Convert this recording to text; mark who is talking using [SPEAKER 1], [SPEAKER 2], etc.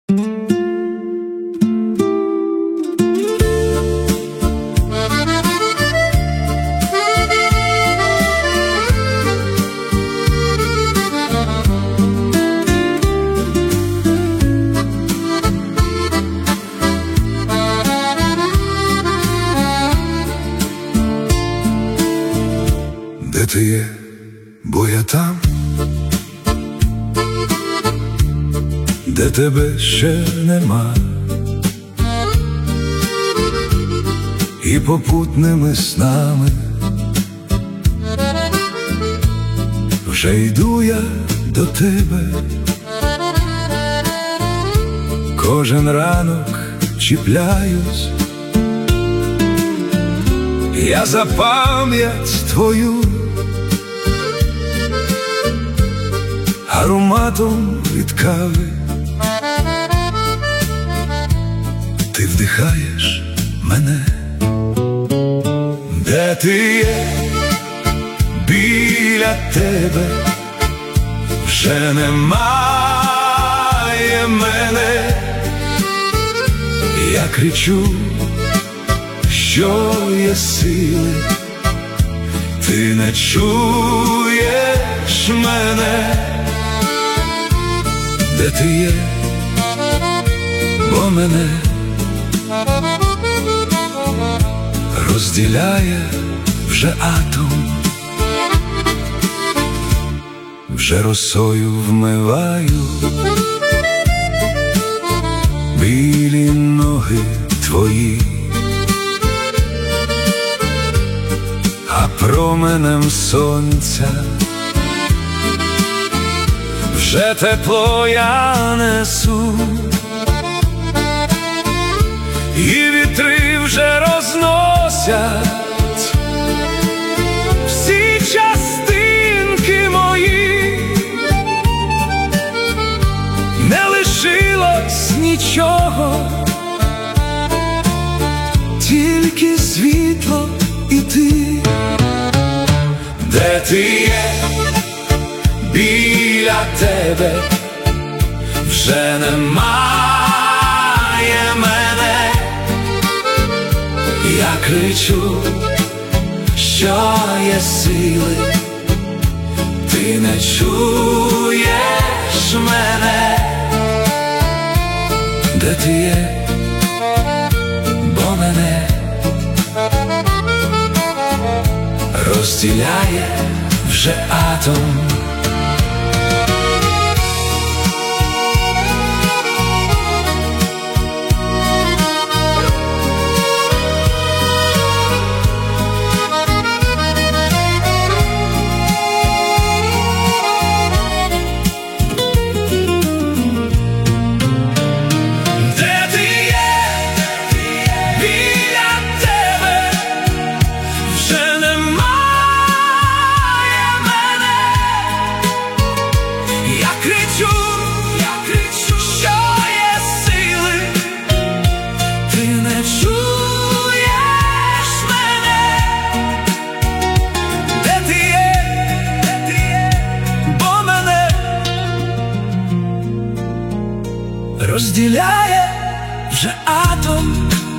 [SPEAKER 1] Де ти є, бо я там, де тебе ще нема, і попутними снами вже йду я до тебе. Кожен ранок чіпляюсь я за пам'ять твою, ароматом від кави ти вдихаєш мене. Де ти є, біля тебе вже немає мене. Я кричу, що є сили, ти не чуєш мене. Де ти є, бо мене розділяє вже атом, вже росою вмиваю білі ноги твої, а променем сонця вже тепло я несу, і вітри вже розносять всі частинки мої. Не лишилось нічого, тільки світло і ти. Де ти є, біля тебе вже немає мене. Я кричу, що є сили, ти не чуєш мене. Де ти є, бо мене розділяє вже атом. Розділяє вже атом.